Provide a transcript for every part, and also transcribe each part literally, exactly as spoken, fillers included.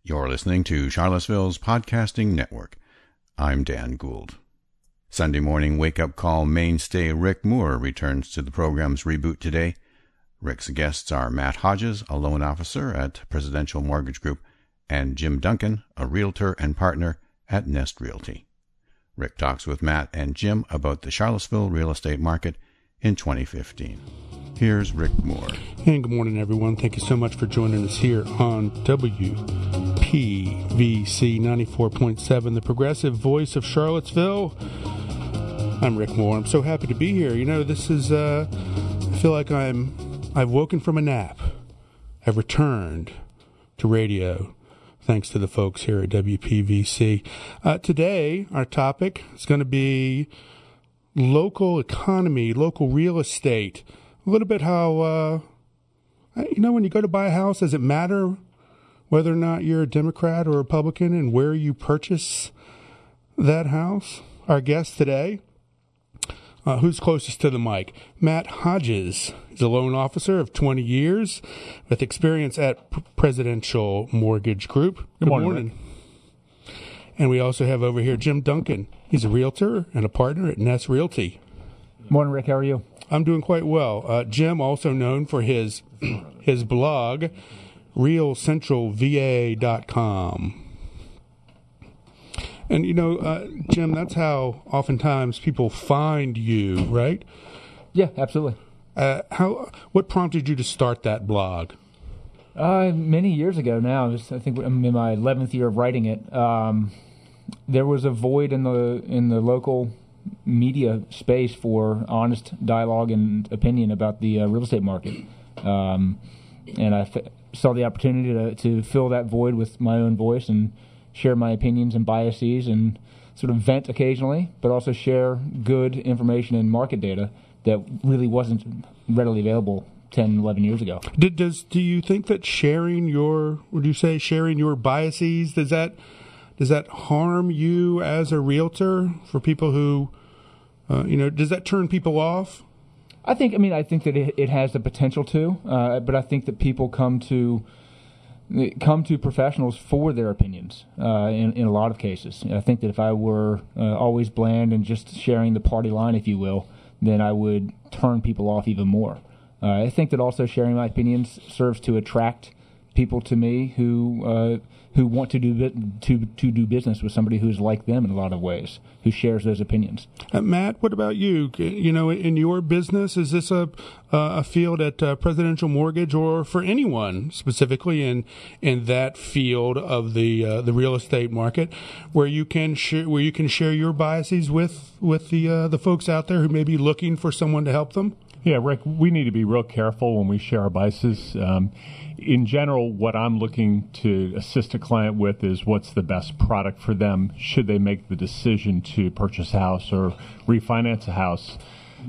You're listening to Charlottesville's Podcasting Network. I'm Dan Gould. Sunday morning wake-up call mainstay Rick Moore returns to the program's reboot today. Rick's guests are Matt Hodges, a loan officer at Presidential Mortgage Group, and Jim Duncan, a realtor and partner at Nest Realty. Rick talks with Matt and Jim about the Charlottesville real estate market in twenty fifteen. Here's Rick Moore. And good morning, everyone. Thank you so much for joining us here on W P V C ninety-four point seven, the progressive voice of Charlottesville. I'm Rick Moore. I'm so happy to be here. You know, this is, uh, I feel like I'm, I've woken from a nap. I've returned to radio, thanks to the folks here at W P V C. Uh, today, our topic is going to be local economy, local real estate. A little bit how, uh, you know, when you go to buy a house, does it matter whether or not you're a Democrat or Republican and where you purchase that house? Our guest today, uh, who's closest to the mic? Matt Hodges. He's a loan officer of twenty years with experience at P- Presidential Mortgage Group. Good, Good morning. morning. And we also have over here Jim Duncan. He's a realtor and a partner at Nest Realty. Morning, Rick. How are you? I'm doing quite well. Uh, Jim, also known for his his blog, real central v a dot com. And, you know, uh, Jim, that's how oftentimes people find you, right? Yeah, absolutely. Uh, how? What prompted you to start that blog? Uh, many years ago now. Just, I think I'm in my eleventh year of writing it. Um, there was a void in the in the local media space for honest dialogue and opinion about the uh, real estate market. Um, and I f- saw the opportunity to, to fill that void with my own voice and share my opinions and biases and sort of vent occasionally, but also share good information and market data that really wasn't readily available ten, eleven years ago. Did, does, do you think that sharing your, would you say sharing your biases, does that Does that harm you as a realtor for people who, uh, you know, does that turn people off? I think, I mean, I think that it, it has the potential to, uh, but I think that people come to come to professionals for their opinions uh, in, in a lot of cases. I think that if I were uh, always bland and just sharing the party line, if you will, then I would turn people off even more. Uh, I think that also sharing my opinions serves to attract people to me who uh, who want to do to to do business with somebody who's like them in a lot of ways, who shares those opinions. Uh, Matt, what about you? You know, in your business, is this a uh, a field at uh, Presidential Mortgage, or for anyone specifically in in that field of the uh, the real estate market, where you can share where you can share your biases with with the uh, the folks out there who may be looking for someone to help them? Yeah, Rick, we need to be real careful when we share our biases. Um, in general, what I'm looking to assist a client with is what's the best product for them should they make the decision to purchase a house or refinance a house.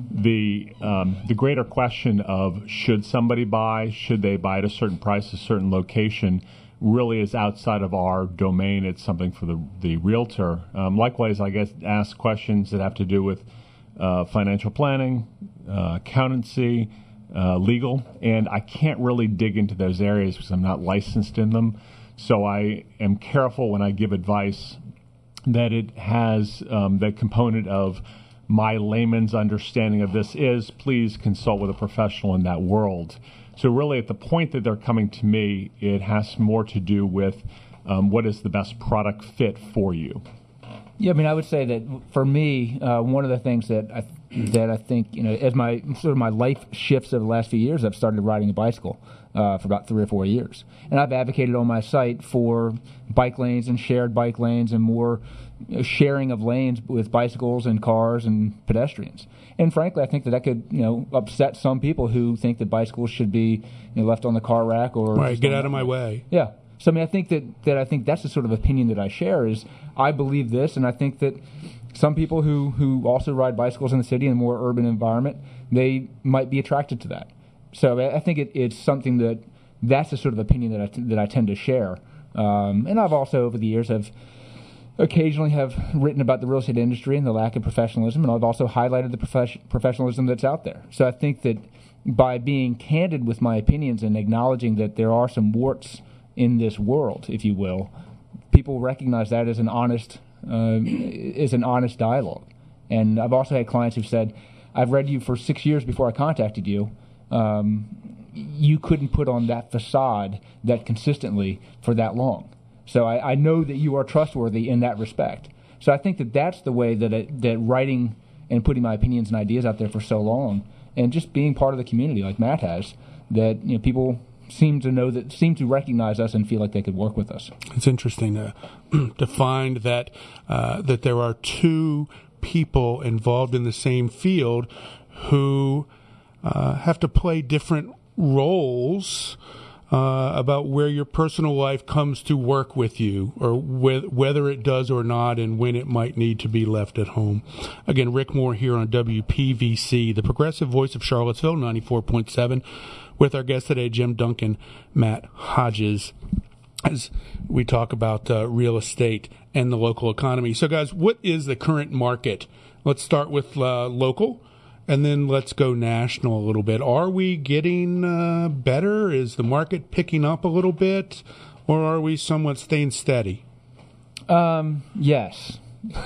The um, the greater question of should somebody buy, should they buy at a certain price, a certain location, really is outside of our domain. It's something for the, the realtor. Um, likewise, I guess ask questions that have to do with uh, financial planning, uh, accountancy, Uh, legal, and I can't really dig into those areas because I'm not licensed in them. So I am careful when I give advice that it has um, the component of my layman's understanding of this is please consult with a professional in that world. So really at the point that they're coming to me, it has more to do with um, what is the best product fit for you. Yeah, I mean, I would say that for me, uh, one of the things that I that I think, you know, as my sort of my life shifts over the last few years, I've started riding a bicycle uh, for about three or four years, and I've advocated on my site for bike lanes and shared bike lanes and more you know, sharing of lanes with bicycles and cars and pedestrians. And frankly, I think that that could, you know, upset some people who think that bicycles should be, you know, left on the car rack or right. Get out of my way. Yeah. So I mean, I think that, that I think that's the sort of opinion that I share is I believe this, and I think that some people who, who also ride bicycles in the city in a more urban environment, they might be attracted to that. So I think it, it's something that that's the sort of opinion that I t- that I tend to share. Um, and I've also over the years have occasionally have written about the real estate industry and the lack of professionalism, and I've also highlighted the prof- professionalism that's out there. So I think that by being candid with my opinions and acknowledging that there are some warts in this world, if you will, people recognize that as an honest uh, is an honest dialogue. And I've also had clients who've said, I've read you for six years before I contacted you. Um, you couldn't put on that facade that consistently for that long. So I, I know that you are trustworthy in that respect. So I think that that's the way that it, that writing and putting my opinions and ideas out there for so long, and just being part of the community like Matt has, that you know people seem to know that seem to recognize us and feel like they could work with us. It's interesting to to find that uh, that there are two people involved in the same field who uh, have to play different roles uh, about where your personal life comes to work with you, or wh- whether it does or not, and when it might need to be left at home. Again, Rick Moore here on W P V C, the progressive voice of Charlottesville, ninety-four point seven, with our guest today, Jim Duncan, Matt Hodges, as we talk about uh, real estate and the local economy. So, guys, what is the current market? Let's start with uh, local, and then let's go national a little bit. Are we getting uh, better? Is the market picking up a little bit, or are we somewhat staying steady? Um, yes.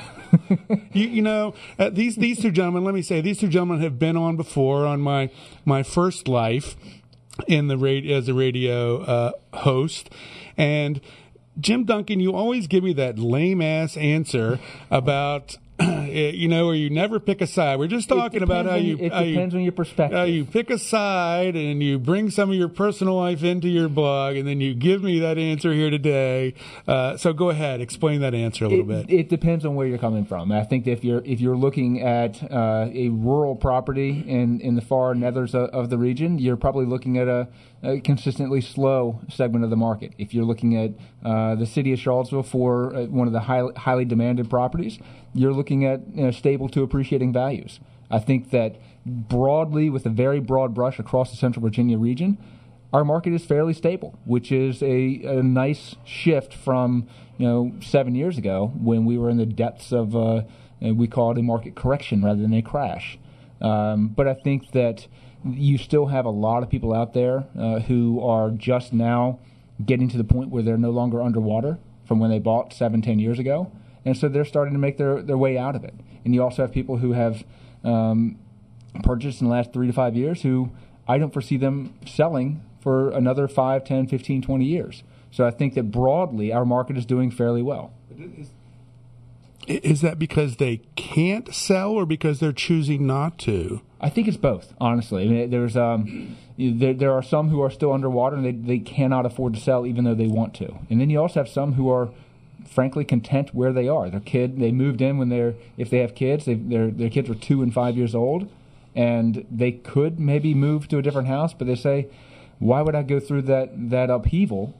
you, you know, uh, these these two gentlemen, let me say, these two gentlemen have been on before on my, my first life in the radio, as a radio uh, host. And Jim Duncan, you always give me that lame-ass answer about, you know, or you never pick a side. We're just talking about how you... It how depends you, on your perspective. How you pick a side and you bring some of your personal life into your blog, and then you give me that answer here today. Uh, so go ahead, explain that answer a little it, bit. It depends on where you're coming from. I think that if you're if you're looking at uh, a rural property in, in the far nethers of, of the region, you're probably looking at a, a consistently slow segment of the market. If you're looking at uh, the city of Charlottesville for uh, one of the highly, highly demanded properties, you're looking at you know, stable to appreciating values. I think that broadly, with a very broad brush across the Central Virginia region, our market is fairly stable, which is a, a nice shift from you know seven years ago when we were in the depths of uh, we call it a market correction rather than a crash. Um, but I think that you still have a lot of people out there uh, who are just now getting to the point where they're no longer underwater from when they bought seven, ten years ago. And so they're starting to make their, their way out of it. And you also have people who have um, purchased in the last three to five years who I don't foresee them selling for another five, ten, fifteen, twenty years. So I think that broadly our market is doing fairly well. Is that because they can't sell or because they're choosing not to? I think it's both, honestly. I mean, there's um, there, there are some who are still underwater and they, they cannot afford to sell even though they want to. And then you also have some who are frankly content where they are. Their kid, they moved in when they're, if they have kids, they, their their kids were two and five years old, and they could maybe move to a different house, but they say, why would I go through that that upheaval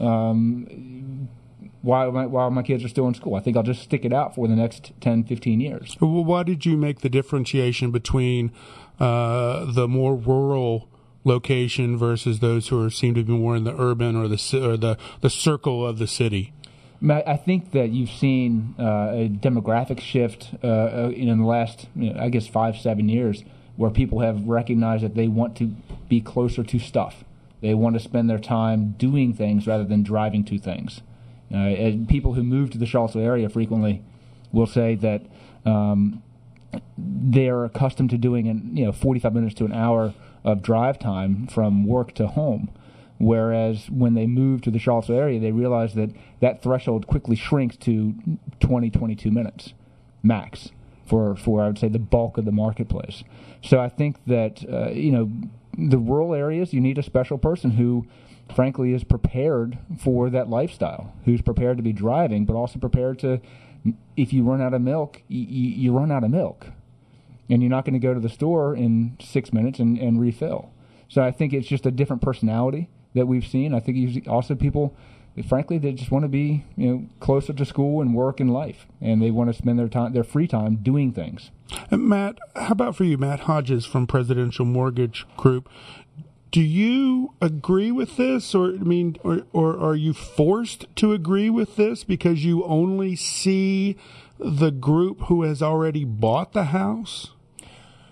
um, while my, while my kids are still in school? I think I'll just stick it out for the next ten, fifteen years. Well, why did you make the differentiation between uh, the more rural location versus those who are seem to be more in the urban or the or the the circle of the city? I think that you've seen uh, a demographic shift uh, in the last, you know, I guess, five, seven years, where people have recognized that they want to be closer to stuff. They want to spend their time doing things rather than driving to things. Uh, and people who move to the Charlottesville area frequently will say that um, they're accustomed to doing, an, you know, forty-five minutes to an hour of drive time from work to home. Whereas when they move to the Charlottesville area, they realize that that threshold quickly shrinks to twenty, twenty-two minutes max for, for I would say, the bulk of the marketplace. So I think that, uh, you know, the rural areas, you need a special person who, frankly, is prepared for that lifestyle, who's prepared to be driving, but also prepared to, if you run out of milk, you, you run out of milk. And you're not going to go to the store in six minutes and, and refill. So I think it's just a different personality that we've seen. I think you also people, frankly, they just want to be, you know, closer to school and work and life, and they want to spend their time, their free time, doing things. And Matt, how about for you, Matt Hodges from Presidential Mortgage Group? Do you agree with this, or I mean, or, or are you forced to agree with this because you only see the group who has already bought the house?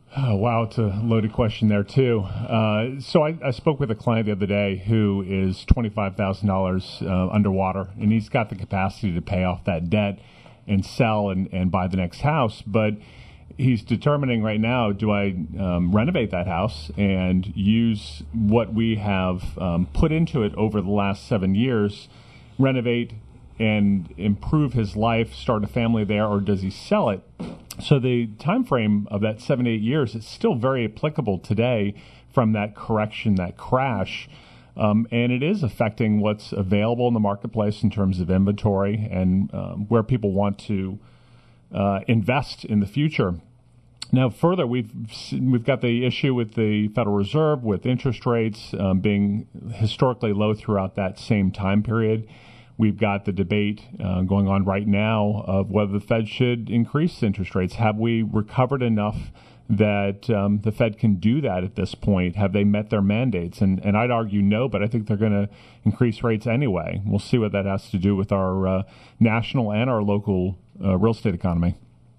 Oh, wow, it's a loaded question there, too. Uh, so I, I spoke with a client the other day who is twenty-five thousand dollars uh, underwater, and he's got the capacity to pay off that debt and sell and, and buy the next house. But he's determining right now, do I um, renovate that house and use what we have um, put into it over the last seven years, renovate and improve his life, start a family there, or does he sell it? So the time frame of that seven, eight years is still very applicable today from that correction, that crash. Um, and it is affecting what's available in the marketplace in terms of inventory and um, where people want to uh, invest in the future. Now, further, we've we've got the issue with the Federal Reserve, with interest rates um, being historically low throughout that same time period. We've got the debate uh, going on right now of whether the Fed should increase interest rates. Have we recovered enough that um, the Fed can do that at this point? Have they met their mandates? And, and I'd argue no, but I think they're going to increase rates anyway. We'll see what that has to do with our uh, national and our local uh, real estate economy.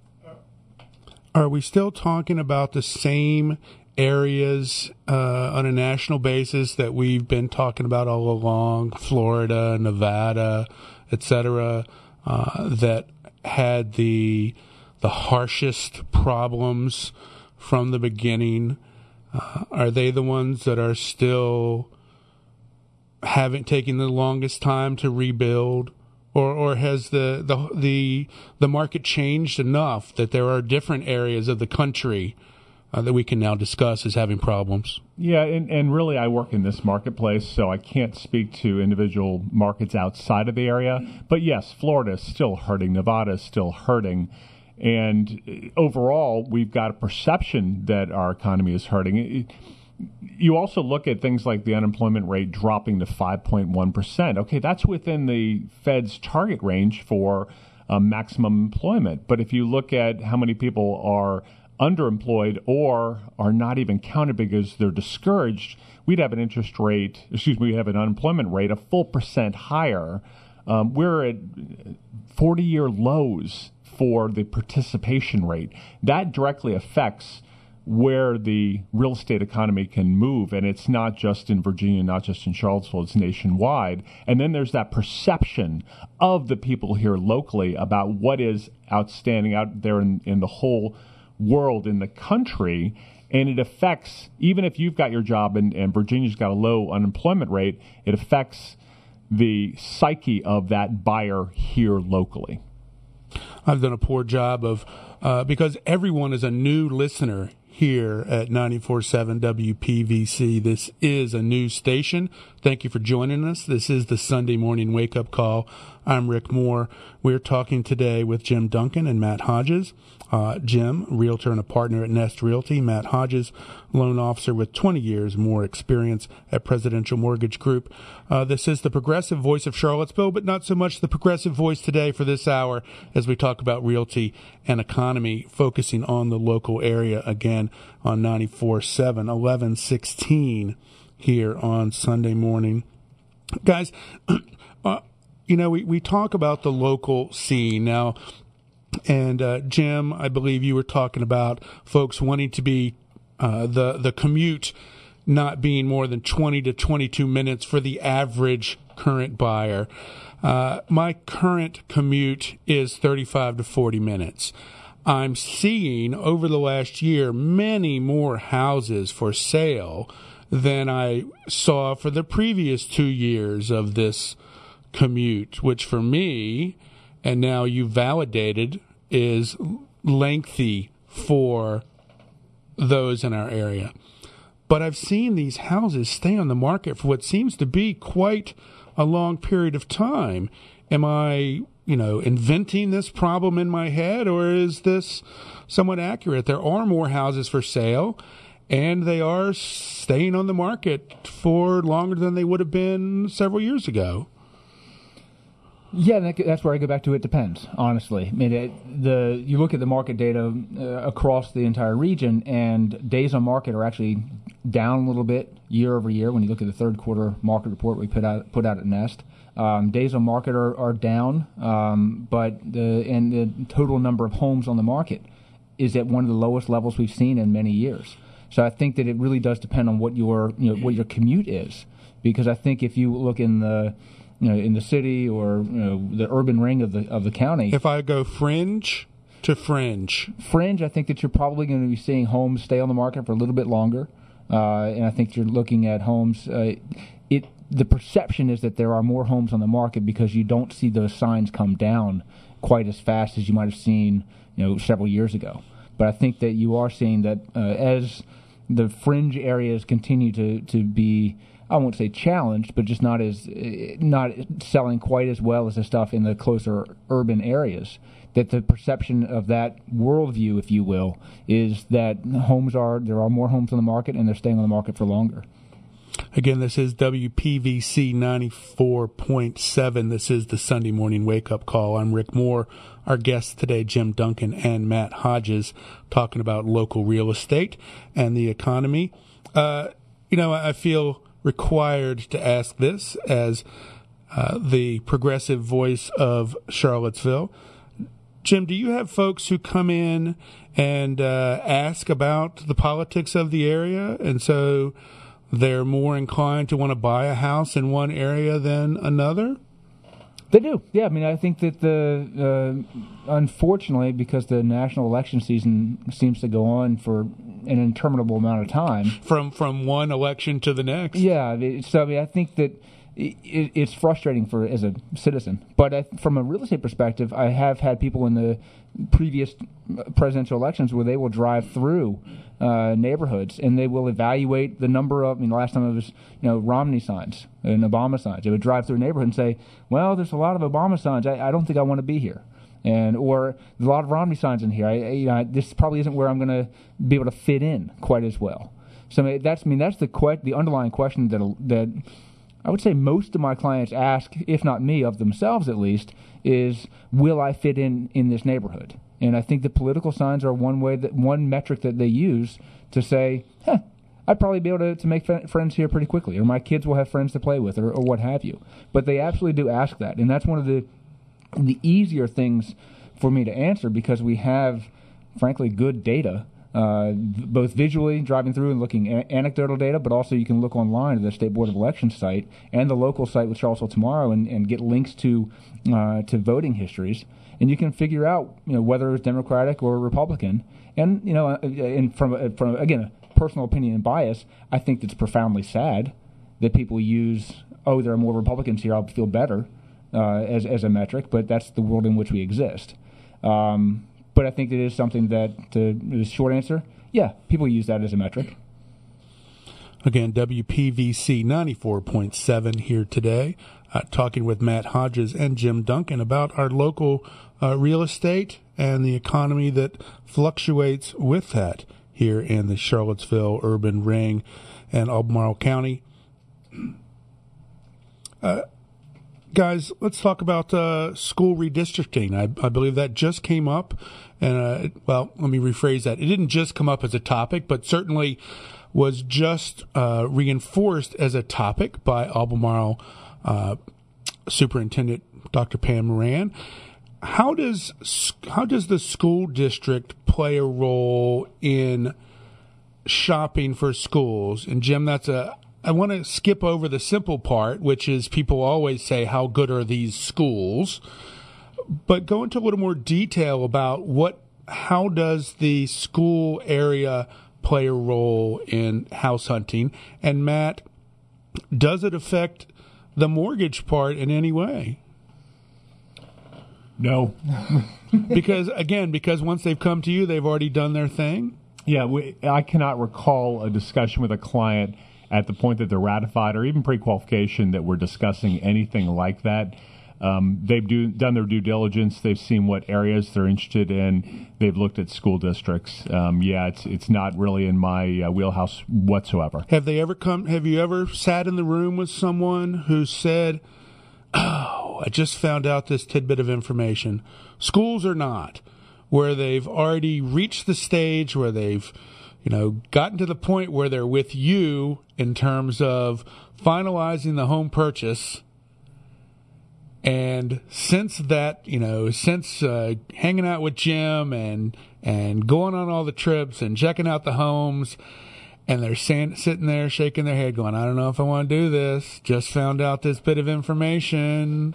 Are we still talking about the same areas uh, on a national basis that we've been talking about all along, Florida, Nevada, et cetera, uh, that had the the harshest problems from the beginning? Uh, are they the ones that are still haven't taken the longest time to rebuild? Or, or has the, the the the market changed enough that there are different areas of the country uh, that we can now discuss as having problems? Yeah, and, and really I work in this marketplace, so I can't speak to individual markets outside of the area. But yes, Florida is still hurting. Nevada is still hurting. And overall, we've got a perception that our economy is hurting. It, You also look at things like the unemployment rate dropping to five point one percent. Okay, that's within the Fed's target range for uh, maximum employment. But if you look at how many people are underemployed or are not even counted because they're discouraged, we'd have an interest rate, excuse me, we have an unemployment rate a full percent higher. Um, we're at forty-year lows for the participation rate. That directly affects where the real estate economy can move. And it's not just in Virginia, not just in Charlottesville, it's nationwide. And then there's that perception of the people here locally about what is outstanding out there in, in the whole world, in the country. And it affects, even if you've got your job and, and Virginia's got a low unemployment rate, it affects the psyche of that buyer here locally. I've done a poor job of, uh, because everyone is a new listener here at ninety-four point seven W P V C. This is a news station. Thank you for joining us. This is the Sunday Morning Wake Up Call. I'm Rick Moore. We're talking today with Jim Duncan and Matt Hodges. Uh, Jim, realtor and a partner at Nest Realty. Matt Hodges, loan officer with twenty years more experience at Presidential Mortgage Group. Uh, this is the progressive voice of Charlottesville, but not so much the progressive voice today for this hour as we talk about realty and economy, focusing on the local area again on ninety-four point seven, eleven sixteen here on Sunday morning. Guys, uh, you know, we, we talk about the local scene now. And uh, Jim, I believe you were talking about folks wanting to be uh, the the commute not being more than twenty to twenty-two minutes for the average current buyer. Uh, my current commute is thirty-five to forty minutes. I'm seeing over the last year many more houses for sale than I saw for the previous two years of this commute, which for me, and now you validated, is lengthy for those in our area. But I've seen these houses stay on the market for what seems to be quite a long period of time. Am I, you know, inventing this problem in my head, or is this somewhat accurate? There are more houses for sale, and they are staying on the market for longer than they would have been several years ago. Yeah, that, that's where I go back to it depends, honestly. I mean, it, the you look at the market data uh, across the entire region, and days on market are actually down a little bit year over year. When you look at the third quarter market report we put out put out at Nest, um, days on market are, are down, um, but the and the total number of homes on the market is at one of the lowest levels we've seen in many years. So I think that it really does depend on what your you know what your commute is, because I think if you look in the you know in the city or you know the urban ring of the of the county, if I go fringe to fringe, fringe, I think that you're probably going to be seeing homes stay on the market for a little bit longer, uh, and I think you're looking at homes. Uh, it the perception is that there are more homes on the market because you don't see those signs come down quite as fast as you might have seen you know several years ago. But I think that you are seeing that uh, as the fringe areas continue to, to be, I won't say challenged, but just not as not selling quite as well as the stuff in the closer urban areas, that the perception of that worldview, if you will, is that homes are there are more homes on the market and they're staying on the market for longer. Again, this is W P V C ninety-four point seven. This is the Sunday Morning Wake-Up Call. I'm Rick Moore. Our guests today, Jim Duncan and Matt Hodges, talking about local real estate and the economy. Uh, you know, I feel required to ask this as uh, the progressive voice of Charlottesville. Jim, do you have folks who come in and uh, ask about the politics of the area, and so they're more inclined to want to buy a house in one area than another? They do, yeah. I mean, I think that the uh, unfortunately, because the national election season seems to go on for an interminable amount of time, from from one election to the next. Yeah, so I mean, I think that it, it's frustrating for as a citizen. But I, from a real estate perspective, I have had people in the previous presidential elections where they will drive through uh, neighborhoods and they will evaluate the number of. I mean, the last time it was you know Romney signs and Obama signs. They would drive through a neighborhood and say, "Well, there's a lot of Obama signs. I, I don't think I want to be here." And or there's a lot of Romney signs in here. I, I, you know, this probably isn't where I'm going to be able to fit in quite as well. So I mean, that's I mean that's the que- the underlying question that that I would say most of my clients ask, if not me, of themselves at least, is will I fit in in this neighborhood? And I think the political signs are one way that one metric that they use to say, huh, I'd probably be able to, to make friends here pretty quickly, or my kids will have friends to play with, or, or what have you. But they absolutely do ask that, and that's one of the the easier things for me to answer because we have, frankly, good data, uh, both visually driving through and looking a- anecdotal data, but also you can look online at the State Board of Elections site and the local site with Charlottesville Tomorrow and, and get links to uh, to voting histories, and you can figure out you know whether it's Democratic or Republican. And you know, and from from again a personal opinion and bias, I think it's profoundly sad that people use oh there are more Republicans here, I'll feel better. Uh, as as a metric, but that's the world in which we exist. Um, but I think it is something that, uh, the short answer, yeah, people use that as a metric. Again, W P V C ninety-four point seven here today, uh, talking with Matt Hodges and Jim Duncan about our local uh, real estate and the economy that fluctuates with that here in the Charlottesville urban ring and Albemarle County. Uh, Guys, let's talk about uh, school redistricting. I, I believe that just came up. And, uh, well, let me rephrase that. It didn't just come up as a topic, but certainly was just uh, reinforced as a topic by Albemarle uh, Superintendent Doctor Pam Moran. How does how does the school district play a role in shopping for schools? And, Jim, that's a I want to skip over the simple part, which is people always say, how good are these schools? But go into a little more detail about what, how does the school area play a role in house hunting? And Matt, does it affect the mortgage part in any way? No. Because, again, because once they've come to you, they've already done their thing? Yeah, we, I cannot recall a discussion with a client at the point that they're ratified or even pre-qualification that we're discussing anything like that. Um, they've do, done their due diligence. They've seen what areas they're interested in. They've looked at school districts. Um, yeah, it's it's not really in my uh, wheelhouse whatsoever. Have they ever come? Have you ever sat in the room with someone who said, "Oh, I just found out this tidbit of information. Schools or not," where they've already reached the stage where they've you know, gotten to the point where they're with you in terms of finalizing the home purchase, and And since that, you know, since uh, hanging out with Jim and and going on all the trips and checking out the homes, and they're stand, sitting there shaking their head going, I don't know if I want to do this. Just found out this bit of information.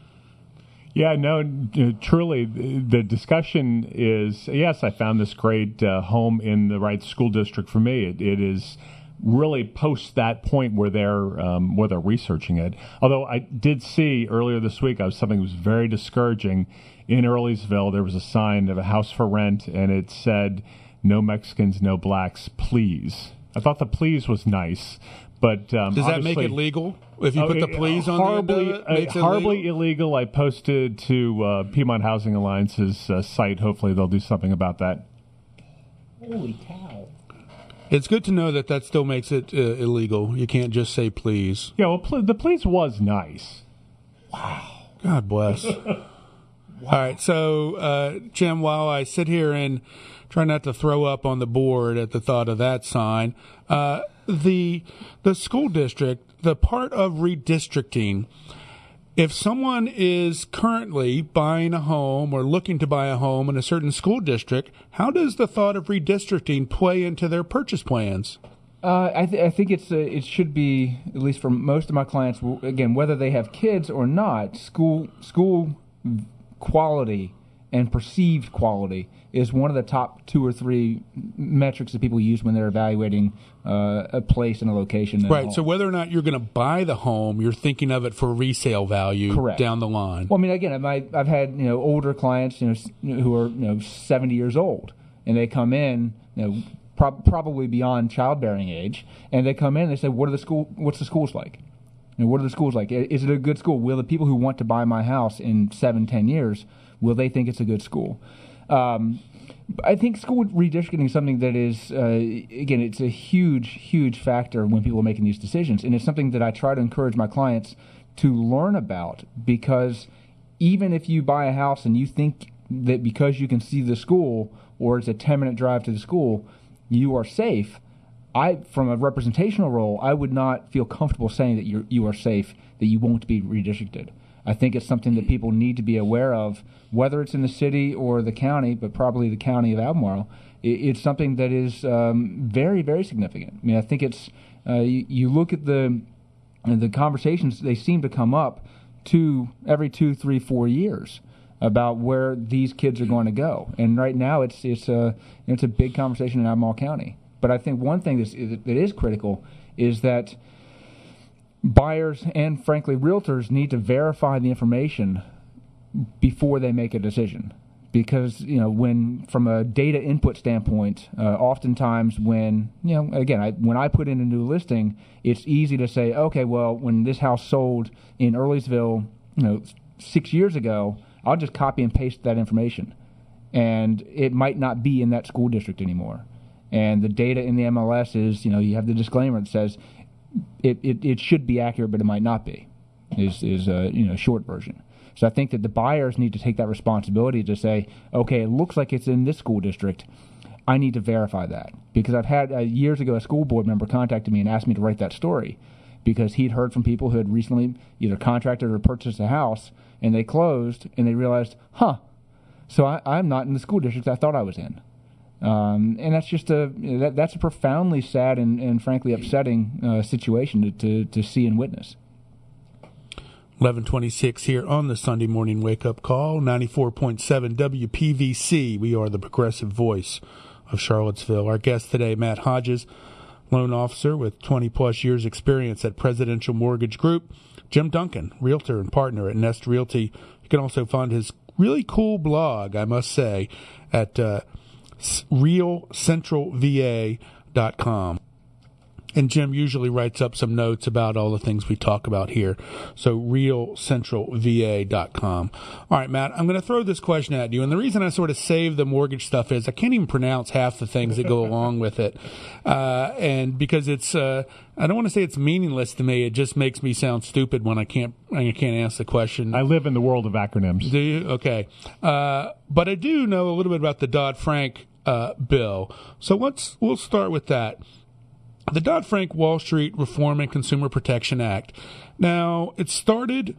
Yeah, no, uh, truly, the discussion is, yes, I found this great uh, home in the right school district for me. It, it is really post that point where they're um, where they're researching it. Although I did see earlier this week, I was something that was very discouraging. In Earlysville, there was a sign of a house for rent, and it said, "No Mexicans, no blacks, please." I thought the please was nice. But um, does that make it legal? If you oh, put the please on horribly, the end of it, makes uh, it horribly illegal? illegal. I posted to uh, Piedmont Housing Alliance's uh, site. Hopefully they'll do something about that. Holy cow. It's good to know that that still makes it uh, illegal. You can't just say please. Yeah, well, pl- the please was nice. Wow. God bless. Wow. All right, so, uh, Jim, while I sit here and try not to throw up on the board at the thought of that sign, uh, the the school district, the part of redistricting, if someone is currently buying a home or looking to buy a home in a certain school district, how does the thought of redistricting play into their purchase plans? Uh, I, th- I think it's uh, it should be, at least for most of my clients, again, whether they have kids or not, school school quality and perceived quality is one of the top two or three metrics that people use when they're evaluating uh, a place and a location. Right. So whether or not you're going to buy the home, you're thinking of it for resale value. Correct. Down the line. Well, I mean, again, I've, I've had you know older clients, you know, who are you know seventy years old, and they come in, you know, pro- probably beyond childbearing age, and they come in and they say, "What are the school? What's the schools like? You know, what are the schools like? Is it a good school? Will the people who want to buy my house in seven, ten years, will they think it's a good school?" Um, I think school redistricting is something that is, uh, again, it's a huge, huge factor when people are making these decisions. And it's something that I try to encourage my clients to learn about, because even if you buy a house and you think that because you can see the school or it's a ten-minute drive to the school, you are safe, I, from a representational role, I would not feel comfortable saying that you're, you are safe, that you won't be redistricted. I think it's something that people need to be aware of, whether it's in the city or the county, but probably the county of Albemarle. It's something that is um, very, very significant. I mean, I think it's uh, you, you look at the the conversations; they seem to come up two every two, three, four years about where these kids are going to go. And right now, it's it's a it's a big conversation in Albemarle County. But I think one thing that's, that is critical is that buyers and, frankly, realtors need to verify the information before they make a decision. Because, you know, when, from a data input standpoint, uh, oftentimes when, you know, again, I, when I put in a new listing, it's easy to say, okay, well, when this house sold in Earlysville, you know, six years ago, I'll just copy and paste that information. And it might not be in that school district anymore. And the data in the M L S is, you know, you have the disclaimer that says, It, it it should be accurate, but it might not be, is is a you know short version. So I think that the buyers need to take that responsibility to say, okay, it looks like it's in this school district. I need to verify that, because I've had uh, years ago a school board member contacted me and asked me to write that story because he'd heard from people who had recently either contracted or purchased a house, and they closed and they realized, huh, so I, I'm not in the school district I thought I was in. Um, and that's just a you know, that, that's a profoundly sad and, and frankly upsetting uh, situation to, to, to see and witness. eleven twenty-six here on the Sunday Morning Wake Up Call, ninety-four point seven W P V C. We are the progressive voice of Charlottesville. Our guest today, Matt Hodges, loan officer with twenty plus years experience at Presidential Mortgage Group. Jim Duncan, realtor and partner at Nest Realty. You can also find his really cool blog, I must say, at uh, real central v a dot com. And Jim usually writes up some notes about all the things we talk about here. So real central v a dot com. All right, Matt, I'm going to throw this question at you. And the reason I sort of save the mortgage stuff is I can't even pronounce half the things that go along with it. Uh, and because it's, uh, I don't want to say it's meaningless to me. It just makes me sound stupid when I can't, I can't answer the question. I live in the world of acronyms. Do you? Okay. Uh, but I do know a little bit about the Dodd-Frank uh, bill. So let's, we'll start with that. The Dodd-Frank Wall Street Reform and Consumer Protection Act. Now, it started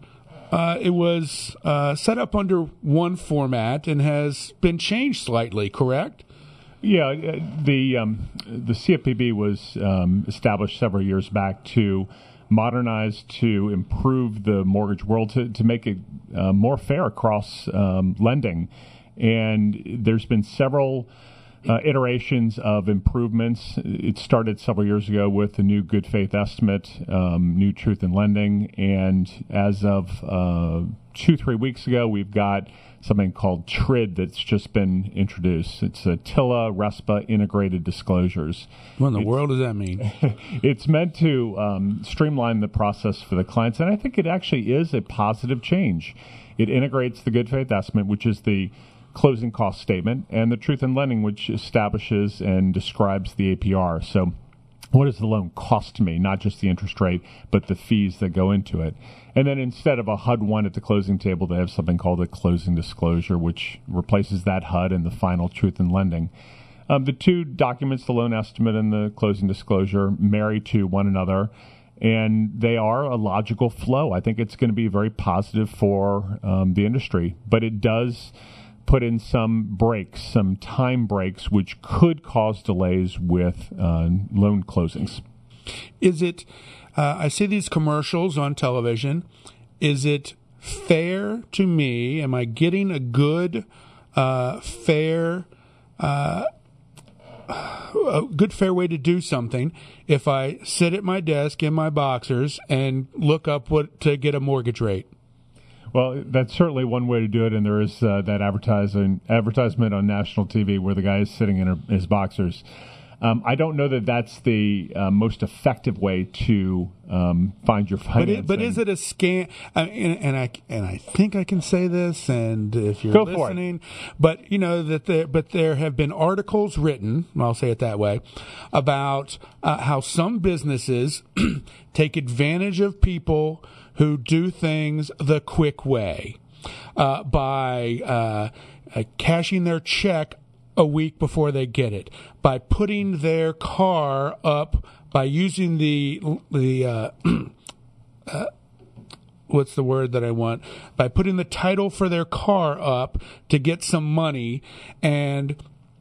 uh, it was uh, set up under one format and has been changed slightly, correct? Yeah, the um, the C F P B was um, established several years back to modernize, to improve the mortgage world, to, to make it uh, more fair across um, lending. And there's been several uh, iterations of improvements. It started several years ago with the new good faith estimate, um, new truth in lending. And as of uh, two, three weeks ago, we've got something called T R I D that's just been introduced. It's a TILA RESPA integrated disclosures. What in the it's, world does that mean? It's meant to um, streamline the process for the clients, and I think it actually is a positive change. It integrates the good faith estimate, which is the closing cost statement, and the truth in lending, which establishes and describes the A P R. So what does the loan cost me? Not just the interest rate, but the fees that go into it. And then instead of a H U D one at the closing table, they have something called a closing disclosure, which replaces that H U D and the final truth in lending. Um, the two documents, the loan estimate and the closing disclosure, marry to one another, and they are a logical flow. I think it's going to be very positive for um, the industry, but it does put in some breaks, some time breaks, which could cause delays with uh, loan closings. Is it, uh, I see these commercials on television, is it fair to me, am I getting a good, uh, fair, uh, a good fair way to do something if I sit at my desk in my boxers and look up what to get a mortgage rate? Well, that's certainly one way to do it, and there is uh, that advertising advertisement on national T V where the guy is sitting in her, his boxers. Um, I don't know that that's the uh, most effective way to um, find your financing. But, it, but is it a scam? I mean, and, and I and I think I can say this, and if you're Go listening, but you know that there, but there have been articles written, I'll say it that way, about uh, how some businesses take advantage of people who do things the quick way uh, by uh, uh, cashing their check a week before they get it, by putting their car up, by using the the uh, uh, what's the word that I want, by putting the title for their car up to get some money, and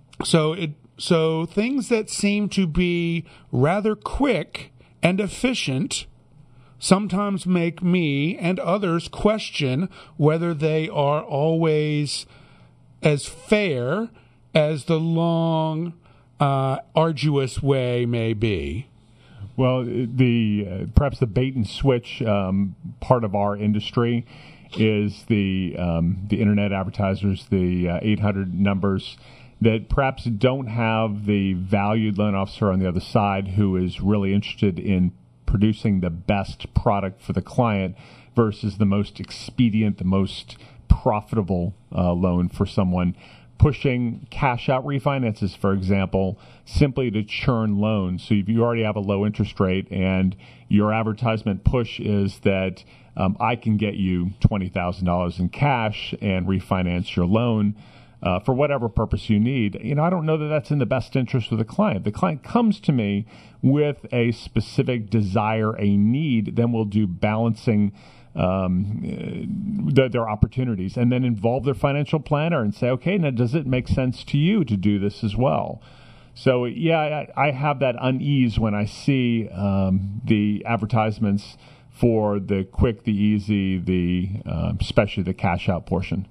so it so things that seem to be rather quick and efficient sometimes make me and others question whether they are always as fair as the long, uh, arduous way may be. Well, the uh, perhaps the bait and switch um, part of our industry is the um, the internet advertisers, the uh, eight hundred numbers that perhaps don't have the valued loan officer on the other side who is really interested in producing the best product for the client versus the most expedient, the most profitable uh, loan for someone. Pushing cash out refinances, for example, simply to churn loans. So if you already have a low interest rate and your advertisement push is that um, I can get you twenty thousand dollars in cash and refinance your loan uh, for whatever purpose you need, you know, I don't know that that's in the best interest of the client. The client comes to me with a specific desire, a need, then we'll do balancing Um, the, their opportunities, and then involve their financial planner and say, okay, now does it make sense to you to do this as well? So, yeah, I, I have that unease when I see um, the advertisements for the quick, the easy, the uh, especially the cash out portion.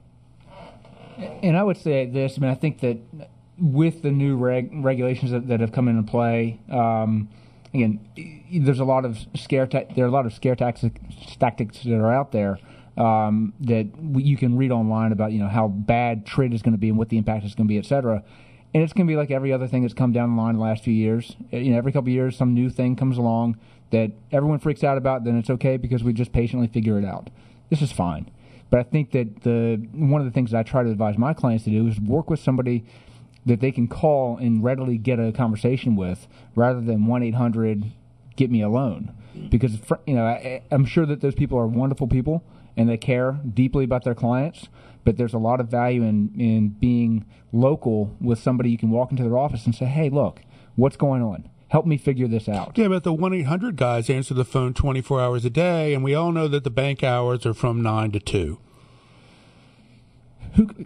And I would say this, I mean, I think that with the new reg- regulations that, that have come into play, um, again, there's a lot of scare. Ta- there are a lot of scare tactics, tactics that are out there um, that we, you can read online about. You know how bad T R I D is going to be and what the impact is going to be, et cetera. And it's going to be like every other thing that's come down the line the last few years. You know, every couple of years, some new thing comes along that everyone freaks out about. Then it's okay because we just patiently figure it out. This is fine. But I think that the one of the things that I try to advise my clients to do is work with somebody that they can call and readily get a conversation with, rather than one eight hundred get me a loan. Because you know, I, I'm sure that those people are wonderful people and they care deeply about their clients. But there's a lot of value in in being local with somebody you can walk into their office and say, "Hey, look, what's going on? Help me figure this out. Yeah, but the one eight hundred guys answer the phone twenty-four hours a day, and we all know that the bank hours are from nine to two. Who...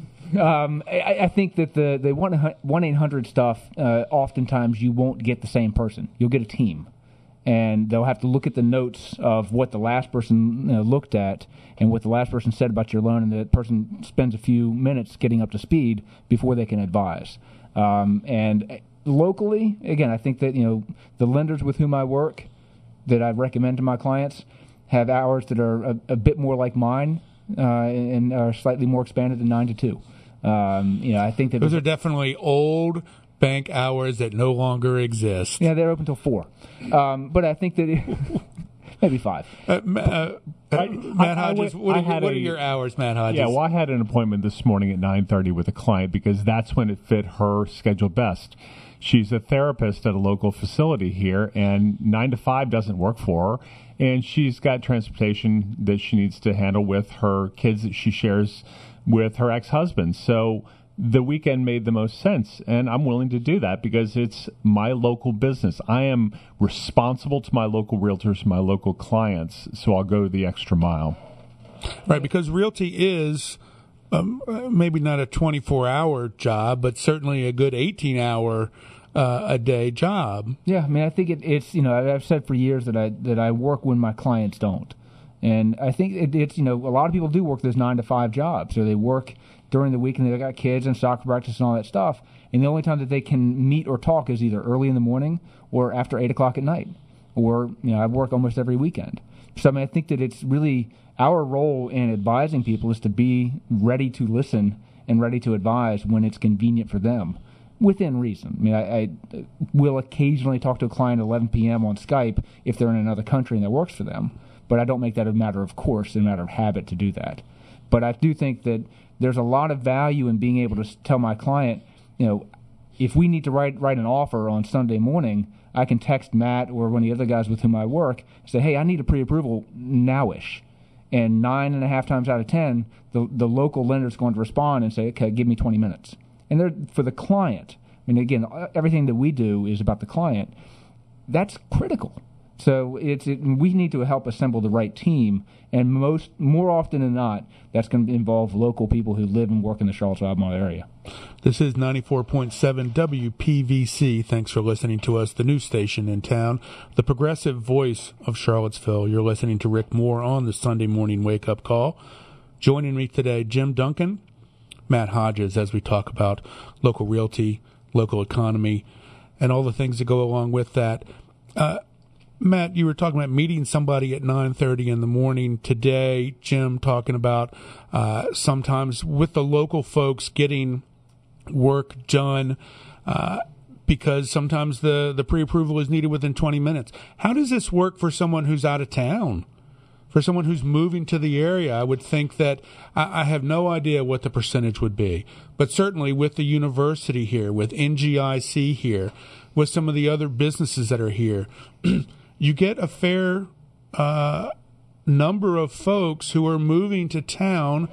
Um, I, I think that the, the one eight hundred stuff, uh, oftentimes you won't get the same person. You'll get a team. And they'll have to look at the notes of what the last person you know, looked at and what the last person said about your loan, and the person spends a few minutes getting up to speed before they can advise. Um, and locally, again, I think that you know the lenders with whom I work that I recommend to my clients have hours that are a, a bit more like mine uh, and are slightly more expanded than nine to two. Um, you know, I think that those are definitely old bank hours that no longer exist. Yeah, they're open till four. Um, but I think that it, maybe five. Uh, uh, I, Matt I, Hodges, I, what, are, what a, are your hours, Matt Hodges? Yeah, well, I had an appointment this morning at nine thirty with a client because that's when it fit her schedule best. She's a therapist at a local facility here, and nine to five doesn't work for her. And she's got transportation that she needs to handle with her kids that she shares with her ex-husband. So the weekend made the most sense, and I'm willing to do that because it's my local business. I am responsible to my local realtors, my local clients, so I'll go the extra mile. Right, because realty is um, maybe not a twenty-four hour job, but certainly a good eighteen hour uh, a day job. Yeah, I mean, I think it, it's, you know, I've said for years that I that I work when my clients don't. And I think it, it's, you know, a lot of people do work those nine to five jobs. So they work during the week and they've got kids and soccer practice and all that stuff. And the only time that they can meet or talk is either early in the morning or after eight o'clock at night. Or, you know, I work almost every weekend. So, I mean, I think that it's really our role in advising people is to be ready to listen and ready to advise when it's convenient for them, within reason. I mean, I, I will occasionally talk to a client at eleven p.m. on Skype if they're in another country and that works for them. But I don't make that a matter of course, a matter of habit to do that. But I do think that there's a lot of value in being able to tell my client, you know, if we need to write write an offer on Sunday morning, I can text Matt or one of the other guys with whom I work and say, hey, I need a pre-approval nowish. And nine and a half times out of ten, the the local lender is going to respond and say, okay, give me twenty minutes. And they're for the client. I mean, again, everything that we do is about the client. That's critical. So it's it, we need to help assemble the right team, and most more often than not, that's going to involve local people who live and work in the Charlotte-Albemarle area. This is ninety-four point seven W P V C. Thanks for listening to us, the news station in town, the progressive voice of Charlottesville. You're listening to Rick Moore on the Sunday Morning Wake Up Call. Joining me today, Jim Duncan, Matt Hodges, as we talk about local realty, local economy, and all the things that go along with that. Uh, Matt, you were talking about meeting somebody at nine thirty in the morning today. Jim talking about uh, sometimes with the local folks getting work done uh, because sometimes the, the pre-approval is needed within twenty minutes. How does this work for someone who's out of town? For someone who's moving to the area, I would think that I, I have no idea what the percentage would be. But certainly with the university here, with N G I C here, with some of the other businesses that are here, you get a fair uh, number of folks who are moving to town,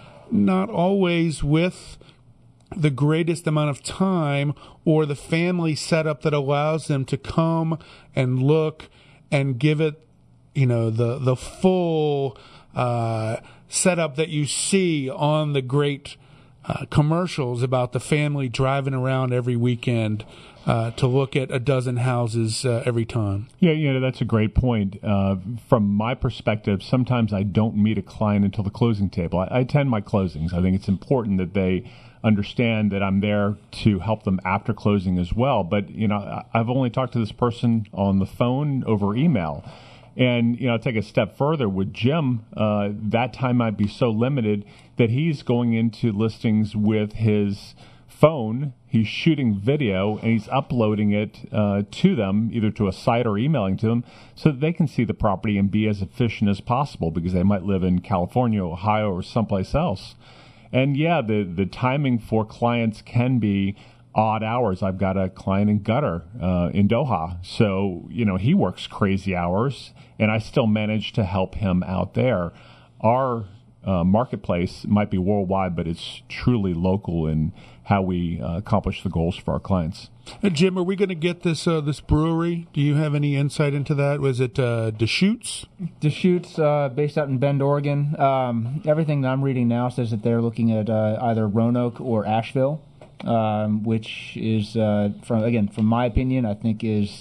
not always with the greatest amount of time or the family setup that allows them to come and look and give it, you know, the the full uh, setup that you see on the great uh, commercials about the family driving around every weekend Uh, to look at a dozen houses uh, every time. Yeah, you know, that's a great point. Uh, from my perspective, sometimes I don't meet a client until the closing table. I, I attend my closings. I think it's important that they understand that I'm there to help them after closing as well. But, you know, I've only talked to this person on the phone over email. And, you know, take a step further with Jim, uh, that time might be so limited that he's going into listings with his phone, he's shooting video, and he's uploading it uh, to them, either to a site or emailing to them, so that they can see the property and be as efficient as possible because they might live in California, Ohio, or someplace else. And yeah, the, the timing for clients can be odd hours. I've got a client in Qatar, uh, in Doha. So, you know, he works crazy hours, and I still manage to help him out there. Our uh, marketplace might be worldwide, but it's truly local in how we uh, accomplish the goals for our clients. Uh, Jim, are we going to get this uh, this brewery? Do you have any insight into that? Was it uh, Deschutes? Deschutes, uh, based out in Bend, Oregon. Um, everything that I'm reading now says that they're looking at uh, either Roanoke or Asheville, um, which is, uh, from again, from my opinion, I think is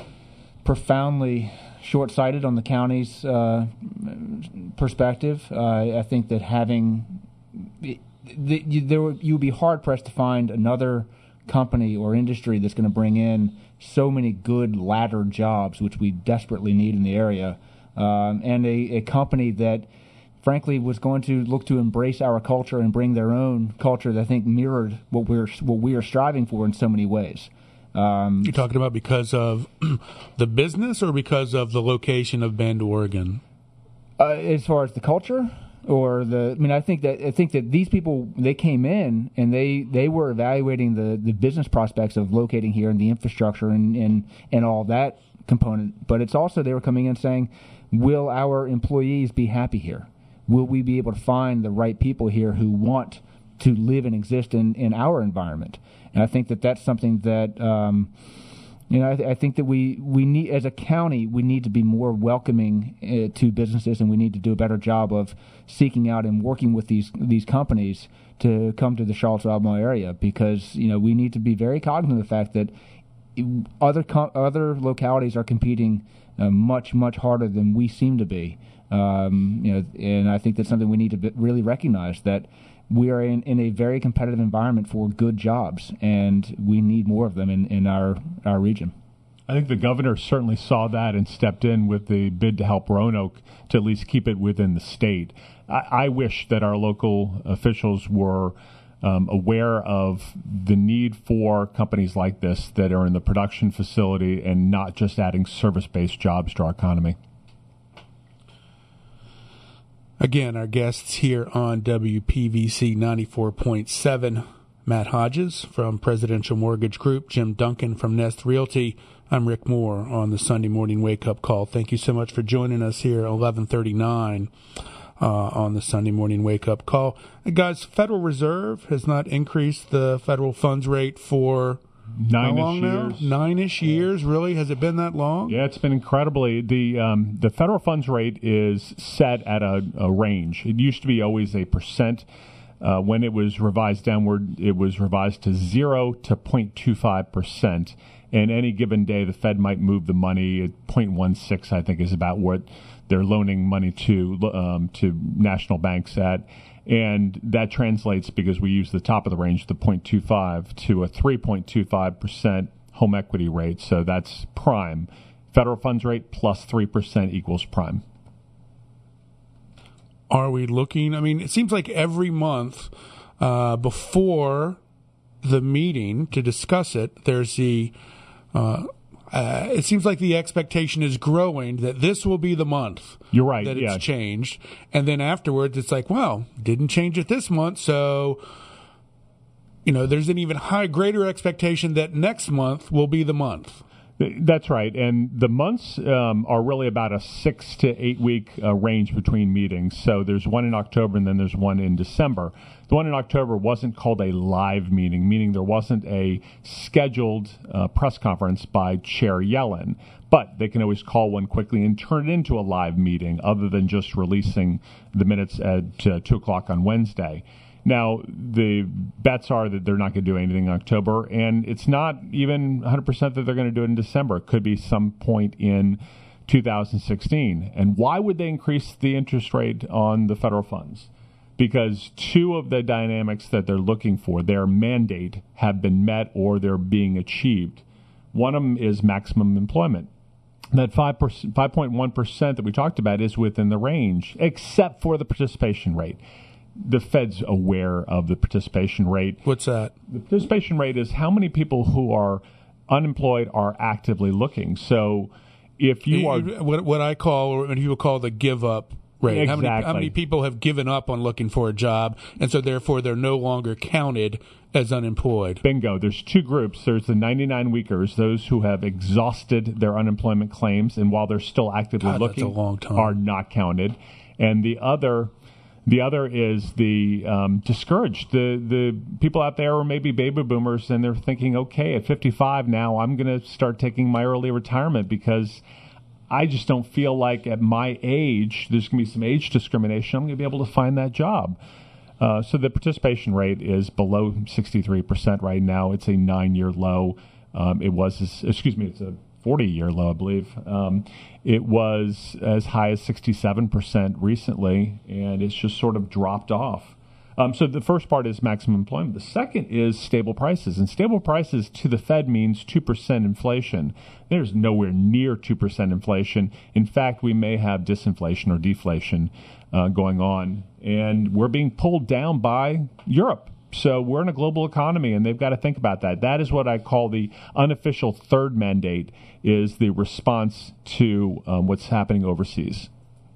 profoundly short-sighted on the county's uh, perspective. Uh, I think that having the, you, there would, you would be hard-pressed to find another company or industry that's going to bring in so many good ladder jobs, which we desperately need in the area, um, and a, a company that, frankly, was going to look to embrace our culture and bring their own culture that I think mirrored what we're what we are striving for in so many ways. Um, You're talking about because of the business or because of the location of Bend, Oregon? Uh, as far as the culture, or the, I mean, I think that I think that these people, they came in and they, they were evaluating the, the business prospects of locating here and the infrastructure and, and and all that component. But it's also they were coming in saying, will our employees be happy here? Will we be able to find the right people here who want to live and exist in, in our environment? And I think that that's something that, um, you know, I, th- I think that we, we need, as a county, we need to be more welcoming uh, to businesses, and we need to do a better job of seeking out and working with these these companies to come to the Charlottesville area, because, you know, we need to be very cognizant of the fact that other com- other localities are competing uh, much, much harder than we seem to be. Um, you know, and I think that's something we need to be- really recognize, that we are in, in a very competitive environment for good jobs, and we need more of them in, in our, our region. I think the governor certainly saw that and stepped in with the bid to help Roanoke to at least keep it within the state. I, I wish that our local officials were um, aware of the need for companies like this that are in the production facility and not just adding service-based jobs to our economy. Again, our guests here on W P V C ninety-four point seven, Matt Hodges from Presidential Mortgage Group, Jim Duncan from Nest Realty. I'm Rick Moore on the Sunday Morning Wake Up Call. Thank you so much for joining us here at eleven thirty-nine uh, on the Sunday Morning Wake Up Call. And guys, Federal Reserve has not increased the federal funds rate for Nine-ish how long now? years. Nine-ish years, really? Has it been that long? Yeah, it's been incredibly. The um, the federal funds rate is set at a, a range. It used to be always a percent. Uh, when it was revised downward, it was revised to zero to zero point two five percent. And any given day, the Fed might move the money at zero point one six, I think, is about what they're loaning money to um, to national banks at. And that translates, because we use the top of the range, the zero point two five, to a three point two five percent home equity rate. So that's prime. Federal funds rate plus three percent equals prime. Are we looking? I mean, it seems like every month uh, before the meeting to discuss it, there's the uh, uh, it seems like the expectation is growing that this will be the month. You're right. That yeah. it's changed. And then afterwards, it's like, well, didn't change it this month. So, you know, there's an even high, greater expectation that next month will be the month. That's right. And the months um, are really about a six to eight week uh, range between meetings. So there's one in October and then there's one in December. The one in October wasn't called a live meeting, meaning there wasn't a scheduled uh, press conference by Chair Yellen. But they can always call one quickly and turn it into a live meeting, other than just releasing the minutes at uh, two o'clock on Wednesday. Now, the bets are that they're not going to do anything in October, and it's not even one hundred percent that they're going to do it in December. It could be some point in two thousand sixteen. And why would they increase the interest rate on the federal funds? Because two of the dynamics that they're looking for, their mandate, have been met or they're being achieved. One of them is maximum employment. That five point one percent that we talked about is within the range, except for the participation rate. The Fed's aware of the participation rate. What's that? The participation rate is how many people who are unemployed are actively looking. So if you are... What, what I call, or what people call the give-up rate. Exactly. How many, how many people have given up on looking for a job, and so therefore they're no longer counted as unemployed? Bingo. There's two groups. There's the ninety-nine weekers, those who have exhausted their unemployment claims, and while they're still actively God, looking, that's a long time. are not counted. And the other... The other is the um, discouraged. The the people out there are maybe baby boomers, and they're thinking, okay, at fifty-five now, I'm going to start taking my early retirement because I just don't feel like at my age, there's going to be some age discrimination. I'm going to be able to find that job. Uh, so the participation rate is below sixty-three percent right now. It's a nine-year low. Um, it was, excuse me, it's a forty-year low, I believe. Um, it was as high as sixty-seven percent recently, and it's just sort of dropped off. Um, so the first part is maximum employment. The second is stable prices. And stable prices to the Fed means two percent inflation. There's nowhere near two percent inflation. In fact, we may have disinflation or deflation uh, going on. And we're being pulled down by Europe. So we're in a global economy, and they've got to think about that. That is what I call the unofficial third mandate, is the response to um, what's happening overseas.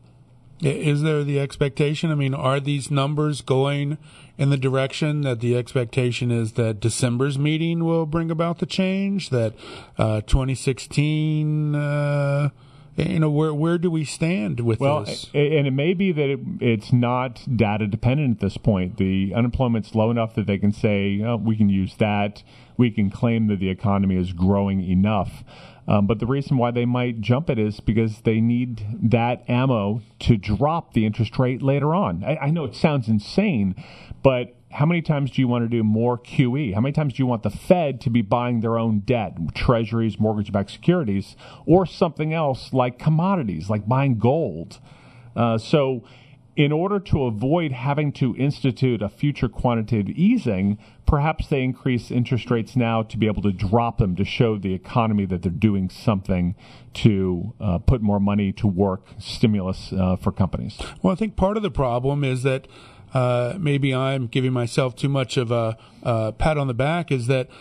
Is there the expectation? I mean, are these numbers going in the direction that the expectation is that December's meeting will bring about the change, that uh, twenty sixteen, uh, you know, where where do we stand with well, this? Well, and it may be that it, it's not data dependent at this point. The unemployment's low enough that they can say, oh, we can use that. We can claim that the economy is growing enough. Um, but the reason why they might jump it is because they need that ammo to drop the interest rate later on. I, I know it sounds insane, but how many times do you want to do more Q E? How many times do you want the Fed to be buying their own debt, treasuries, mortgage-backed securities, or something else like commodities, like buying gold? Uh, so in order to avoid having to institute a future quantitative easing, perhaps they increase interest rates now to be able to drop them to show the economy that they're doing something to uh, put more money to work, stimulus uh, for companies. Well, I think part of the problem is that uh, maybe I'm giving myself too much of a, a pat on the back, is that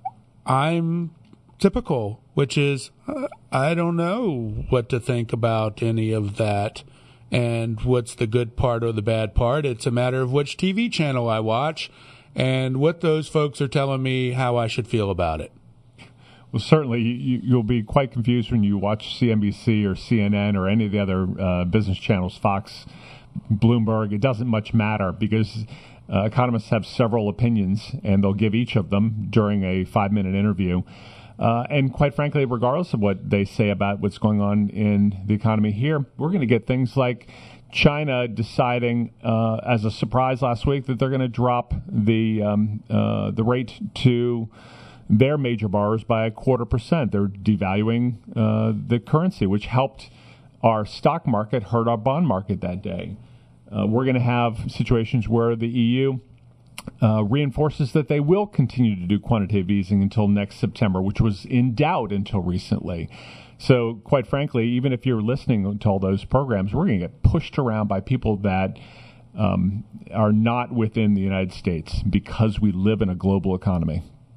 I'm typical, which is uh, I don't know what to think about any of that. And what's the good part or the bad part? It's a matter of which T V channel I watch and what those folks are telling me how I should feel about it. Well, certainly you, you'll be quite confused when you watch C N B C or C N N or any of the other uh, business channels, Fox, Bloomberg. It doesn't much matter because uh, economists have several opinions, and they'll give each of them during a five-minute interview. Uh, and quite frankly, regardless of what they say about what's going on in the economy here, we're going to get things like China deciding uh, as a surprise last week that they're going to drop the um, uh, the rate to their major borrowers by a quarter percent. They're devaluing uh, the currency, which helped our stock market, hurt our bond market that day. Uh, we're going to have situations where the E U Uh, reinforces that they will continue to do quantitative easing until next September, which was in doubt until recently. So, quite frankly, even if you're listening to all those programs, we're going to get pushed around by people that um, are not within the United States because we live in a global economy.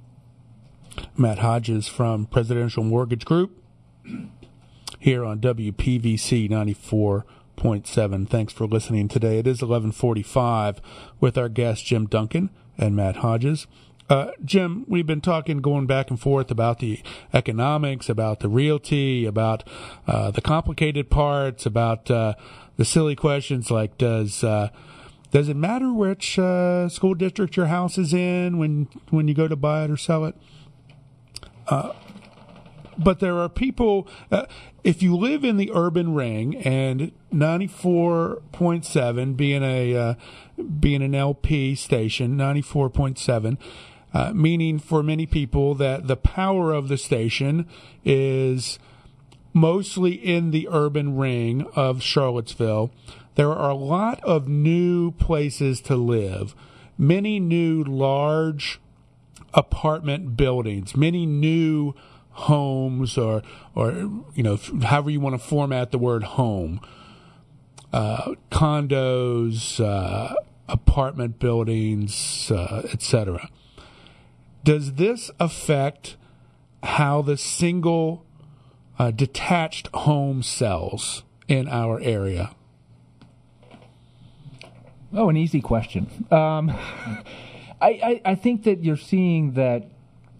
Matt Hodges from Presidential Mortgage Group here on W P V C ninety-four point seven. Thanks for listening today. It is eleven forty-five with our guests Jim Duncan and Matt Hodges. Uh, Jim, we've been talking, going back and forth about the economics, about the realty, about uh, the complicated parts, about uh, the silly questions like does uh, does it matter which uh, school district your house is in when when you go to buy it or sell it? Uh, But there are people, uh, if you live in the urban ring, and ninety-four point seven being a uh, being an L P station, ninety-four point seven, uh, meaning for many people that the power of the station is mostly in the urban ring of Charlottesville. There are a lot of new places to live, many new large apartment buildings, many new homes, or, or you know, however you want to format the word home, uh, condos, uh, apartment buildings, uh, et cetera. Does this affect how the single uh, detached home sells in our area? Oh, an easy question. Um, I, I, I think that you're seeing that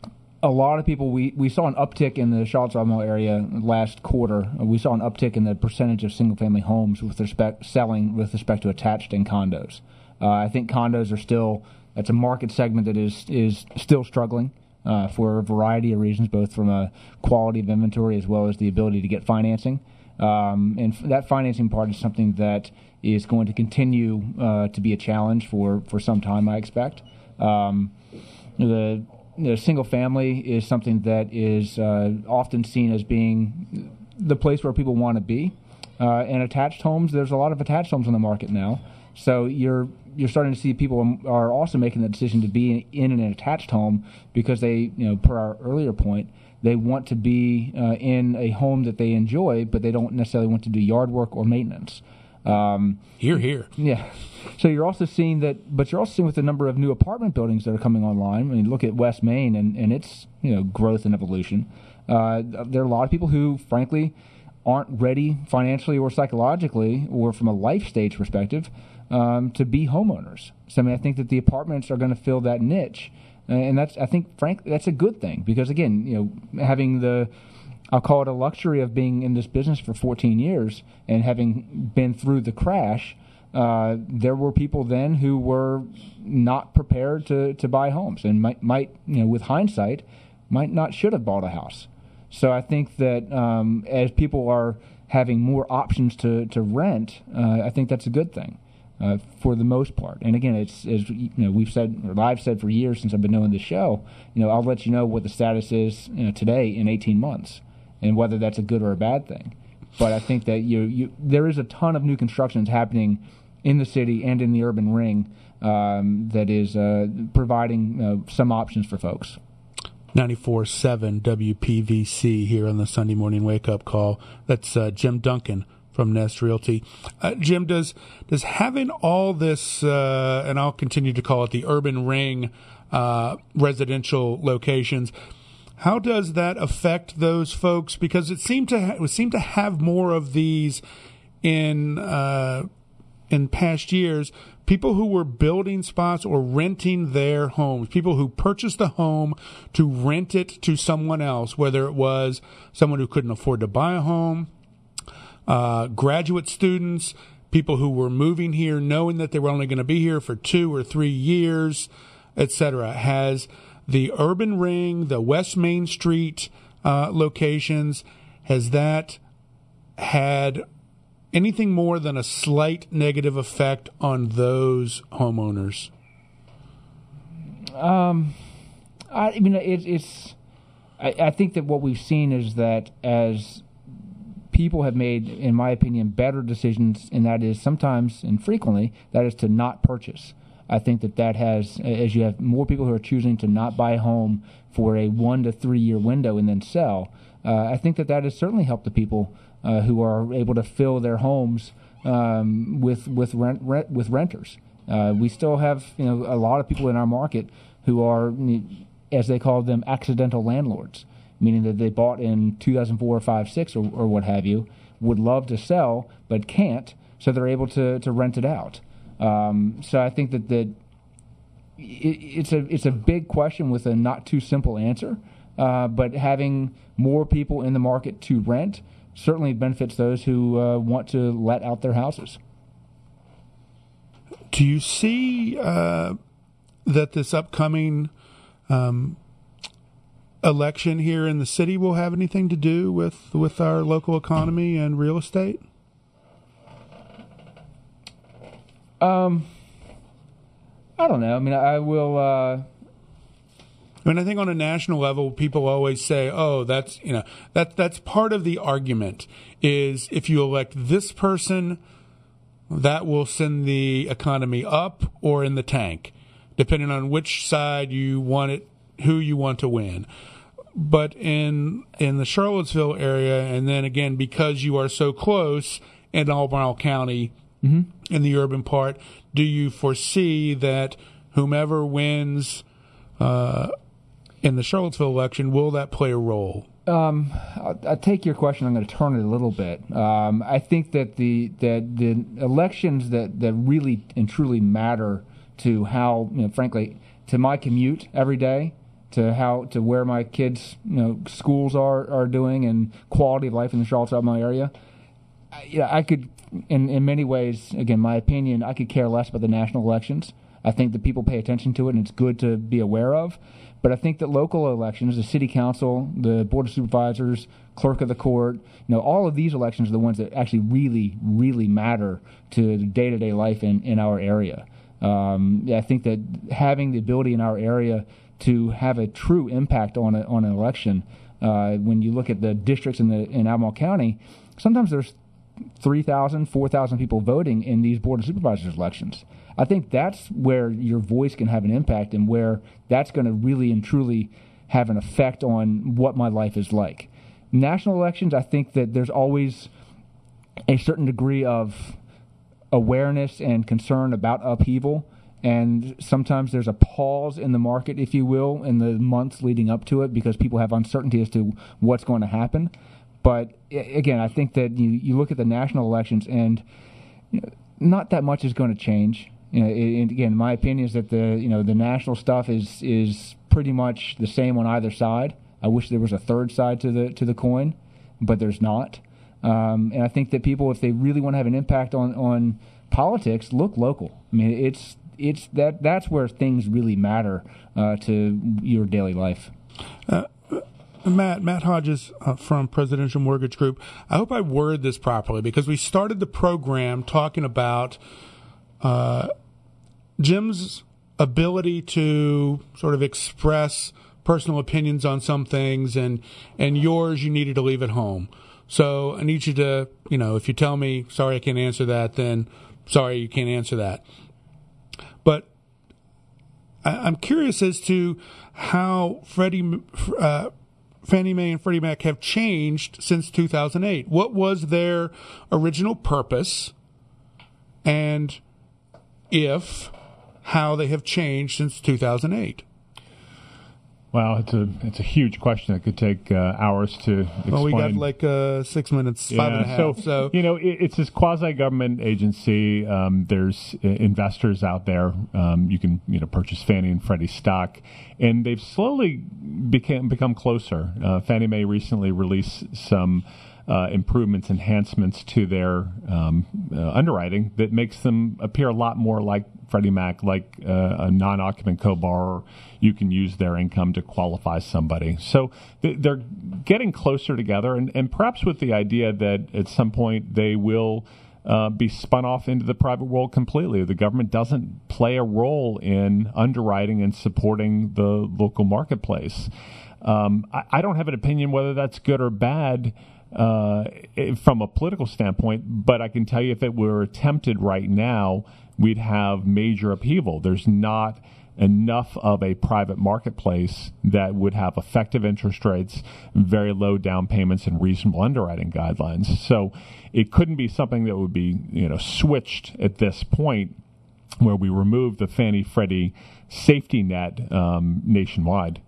a lot of people, we, we saw an uptick in the Charlottesville area last quarter. We saw an uptick in the percentage of single-family homes with respect selling with respect to attached and condos. Uh, I think condos are still, that's a market segment that is, is still struggling uh, for a variety of reasons, both from a quality of inventory as well as the ability to get financing. Um, and that financing part is something that is going to continue uh, to be a challenge for, for some time, I expect. Um, the, the single family is something that is uh, often seen as being the place where people want to be. Uh, and attached homes, there's a lot of attached homes on the market now. So you're you're starting to see people are also making the decision to be in an attached home because they, you know, per our earlier point, they want to be uh, in a home that they enjoy, but they don't necessarily want to do yard work or maintenance. Um, here, here. Yeah. So you're also seeing that, but you're also seeing with the number of new apartment buildings that are coming online. I mean, look at West Main and, and its, you know, growth and evolution. Uh, there are a lot of people who, frankly, aren't ready financially or psychologically or from a life stage perspective um, to be homeowners. So I mean, I think that the apartments are going to fill that niche. And that's, I think, frankly, that's a good thing because, again, you know, having the, I'll call it a luxury of being in this business for fourteen years and having been through the crash, uh, there were people then who were not prepared to, to buy homes and might, might, you know, with hindsight, might not should have bought a house. So I think that um, as people are having more options to, to rent, uh, I think that's a good thing. Uh, for the most part, and again, it's as you know we've said, or I've said for years since I've been doing this show. You know, I'll let you know what the status is, you know, today in eighteen months, and whether that's a good or a bad thing. But I think that you, you there is a ton of new constructions happening in the city and in the urban ring um, that is uh, providing uh, some options for folks. ninety-four point seven W P V C here on the Sunday Morning Wake Up Call. That's uh, Jim Duncan from Nest Realty. Uh, Jim, does does having all this, uh, and I'll continue to call it the urban ring, uh, residential locations, how does that affect those folks? Because it seemed to ha- it seemed to have more of these in uh, in past years. People who were building spots or renting their homes, people who purchased the home to rent it to someone else, whether it was someone who couldn't afford to buy a home, Uh, graduate students, people who were moving here knowing that they were only going to be here for two or three years, et cetera. Has the urban ring, the West Main Street uh, locations, has that had anything more than a slight negative effect on those homeowners? Um, I, I mean, it, it's. I, I think that what we've seen is that as people have made, in my opinion, better decisions, and that is sometimes and frequently, that is to not purchase. I think that that has, as you have more people who are choosing to not buy a home for a one to three year window and then sell, uh, I think that that has certainly helped the people uh, who are able to fill their homes um, with with rent, rent with renters. Uh, we still have, you know, a lot of people in our market who are, as they call them, accidental landlords, meaning that they bought in two thousand four, five, six, or, or what have you, would love to sell but can't, so they're able to, to rent it out. Um, so I think that, that it, it's a it's a big question with a not too simple answer, uh, but having more people in the market to rent certainly benefits those who uh, want to let out their houses. Do you see uh, that this upcoming um, election here in the city will have anything to do with, with our local economy and real estate? Um, I don't know. I mean, I will. Uh... I mean, I think on a national level, people always say, "Oh, that's you know that that's part of the argument is if you elect this person, that will send the economy up or in the tank, depending on which side you want it, who you want to win." But in in the Charlottesville area, and then again because you are so close in Albemarle County. Mm-hmm. In the urban part, do you foresee that whomever wins uh, in the Charlottesville election, will that play a role? Um, I'll, I'll take your question. I'm going to turn it a little bit. Um, I think that the that the elections that, that really and truly matter to how, you know, frankly, to my commute every day, to how to where my kids, you know, schools are, are doing and quality of life in the Charlotte-Albemarle area. I, yeah, I could, in in many ways, again, my opinion, I could care less about the national elections. I think that people pay attention to it, and it's good to be aware of. But I think that local elections, the city council, the board of supervisors, clerk of the court, you know, all of these elections are the ones that actually really, really matter to day-to-day life in, in our area. Um, yeah, I think that having the ability in our area to have a true impact on a, on an election, uh, when you look at the districts in the in Albemarle County, sometimes there's three thousand, four thousand people voting in these board of supervisors elections. I think that's where your voice can have an impact and where that's going to really and truly have an effect on what my life is like. National elections, I think that there's always a certain degree of awareness and concern about upheaval, and sometimes there's a pause in the market, if you will, in the months leading up to it because people have uncertainty as to what's going to happen. But again, I think that you, you look at the national elections and you know, not that much is going to change. You know, and again, my opinion is that the you know the national stuff is is pretty much the same on either side. I wish there was a third side to the to the coin, but there's not. Um, and I think that people, if they really want to have an impact on, on politics, look local. I mean, it's it's that that's where things really matter uh, to your daily life. Uh, Matt, Matt Hodges uh, from Presidential Mortgage Group. I hope I word this properly because we started the program talking about uh, Jim's ability to sort of express personal opinions on some things, and and yours you needed to leave at home. So I need you to, you know, if you tell me, sorry, I can't answer that, then sorry, you can't answer that. But I, I'm curious as to how Freddie, uh, Fannie Mae and Freddie Mac have changed since two thousand eight. What was their original purpose, and if, how they have changed since two thousand eight? Well, it's a it's a huge question that could take uh, hours to explain. Well, we got like uh, six minutes, five yeah, and a half. So, so you know, it, it's this quasi-government agency. Um, there's uh, investors out there. Um, you can you know purchase Fannie and Freddie stock, and they've slowly became become closer. Uh, Fannie Mae recently released some uh, improvements, enhancements to their um, uh, underwriting that makes them appear a lot more like Freddie Mac, like uh, a non-occupant co-borrower. You can use their income to qualify somebody. So th- they're getting closer together, and, and perhaps with the idea that at some point they will uh, be spun off into the private world completely. The government doesn't play a role in underwriting and supporting the local marketplace. Um, I, I don't have an opinion whether that's good or bad uh, from a political standpoint, but I can tell you if it were attempted right now, we'd have major upheaval. There's not enough of a private marketplace that would have effective interest rates, very low down payments, and reasonable underwriting guidelines. So it couldn't be something that would be, you know, switched at this point where we remove the Fannie Freddie safety net um, nationwide.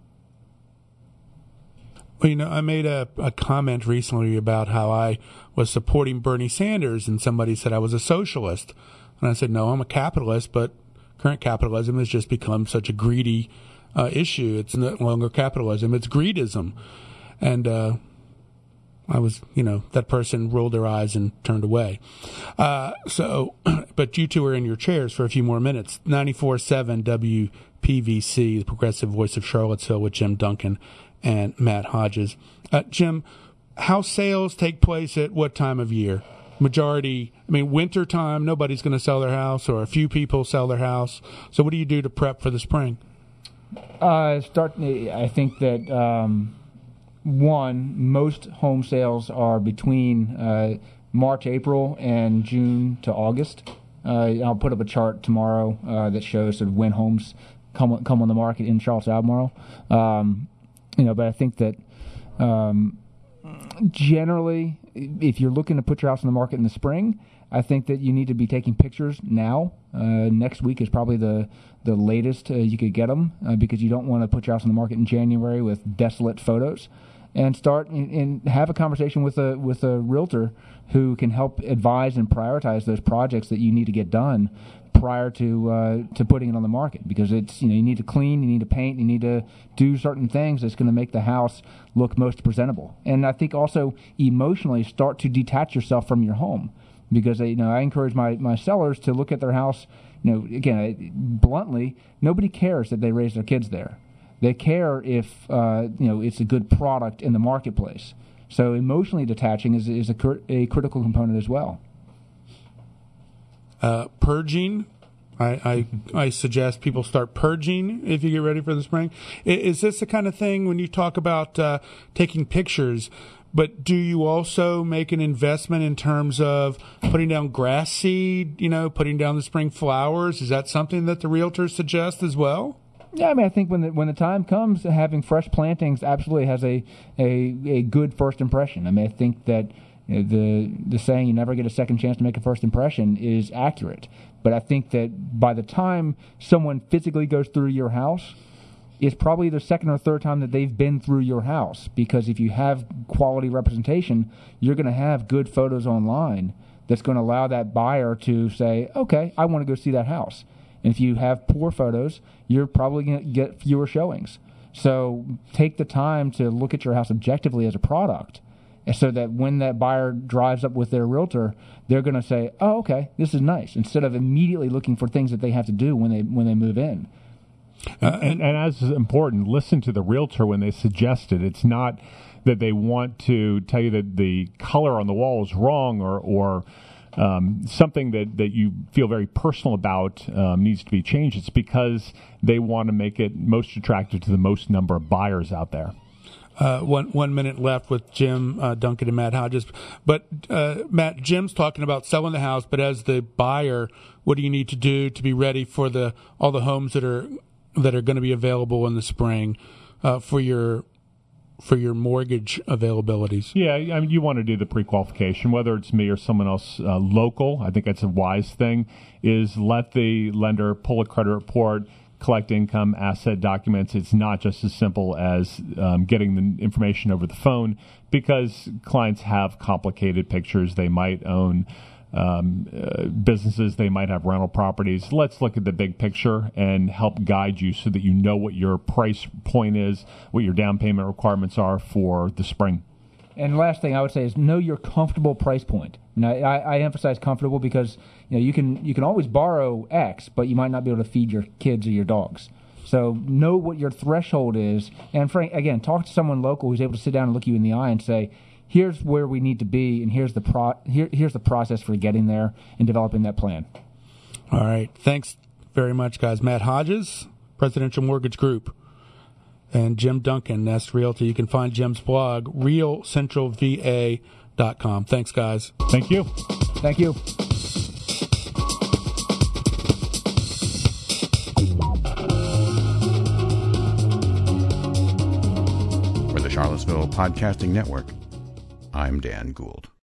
Well, you know, I made a, a comment recently about how I was supporting Bernie Sanders, and somebody said I was a socialist. And I said, no, I'm a capitalist, but current capitalism has just become such a greedy uh, issue. It's no longer capitalism, it's greedism. And uh, I was, you know, that person rolled their eyes and turned away. Uh, so, but you two are in your chairs for a few more minutes. ninety-four point seven W P V C, the progressive voice of Charlottesville, with Jim Duncan and Matt Hodges. Uh, Jim, how sales take place at what time of year? Majority, I mean, winter time, nobody's going to sell their house, or a few people sell their house. So what do you do to prep for the spring? Uh, start. I think that um, one, most home sales are between uh, March, April, and June to August. Uh, I'll put up a chart tomorrow uh, that shows sort of when homes come come on the market in Charlotte-Albemarle. Um, you know, but I think that um, generally, if you're looking to put your house on the market in the spring, I think that you need to be taking pictures now. Uh, next week is probably the the latest uh, you could get them uh, because you don't want to put your house on the market in January with desolate photos. and start and, and have a conversation with a with a realtor who can help advise and prioritize those projects that you need to get done prior to uh, to putting it on the market, because it's you know you need to clean, you need to paint, you need to do certain things that's going to make the house look most presentable. And I think also emotionally start to detach yourself from your home, because you know I encourage my, my sellers to look at their house. You know, again, bluntly, nobody cares that they raise their kids there. They care if uh, you know it's a good product in the marketplace. So emotionally detaching is is a, cr- a critical component as well. Uh, purging, I, I I suggest people start purging if you get ready for the spring. Is, is this the kind of thing when you talk about uh, taking pictures? But do you also make an investment in terms of putting down grass seed, you know, putting down the spring flowers? Is that something that the realtors suggest as well? Yeah, I mean, I think when the when the time comes, having fresh plantings absolutely has a a, a good first impression. I mean, I think that you know, the the saying "you never get a second chance to make a first impression" is accurate. But I think that by the time someone physically goes through your house, it's probably the second or third time that they've been through your house. Because if you have quality representation, you're going to have good photos online that's going to allow that buyer to say, okay, I want to go see that house. And if you have poor photos, you're probably going to get fewer showings. So take the time to look at your house objectively as a product, so that when that buyer drives up with their realtor, they're going to say, oh, okay, this is nice, instead of immediately looking for things that they have to do when they when they move in. Uh, and, and as is important, listen to the realtor when they suggest it. It's not that they want to tell you that the color on the wall is wrong, or, or um, something that, that you feel very personal about um, needs to be changed. It's because they want to make it most attractive to the most number of buyers out there. Uh, one one minute left with Jim uh, Duncan and Matt Hodges. But uh, Matt, Jim's talking about selling the house, but as the buyer, what do you need to do to be ready for the all the homes that are that are going to be available in the spring uh, for your for your mortgage availabilities? Yeah, I mean, you want to do the pre-qualification, whether it's me or someone else uh, local. I think that's a wise thing, is let the lender pull a credit report, collect income, asset documents. It's not just as simple as um, getting the information over the phone, because clients have complicated pictures. They might own um, uh, businesses. They might have rental properties. Let's look at the big picture and help guide you so that you know what your price point is, what your down payment requirements are for the spring. And last thing I would say is know your comfortable price point. Now, I, I emphasize comfortable because you know you can you can always borrow X, but you might not be able to feed your kids or your dogs. So know what your threshold is, and Frank, again, talk to someone local who's able to sit down and look you in the eye and say, here's where we need to be, and here's the pro here, here's the process for getting there and developing that plan. All right, thanks very much, guys. Matt Hodges, Presidential Mortgage Group, and Jim Duncan, Nest Realty. You can find Jim's blog, real central v a dot com. Thanks, guys. Thank you. Thank you. For the Charlottesville Podcasting Network, I'm Dan Gould.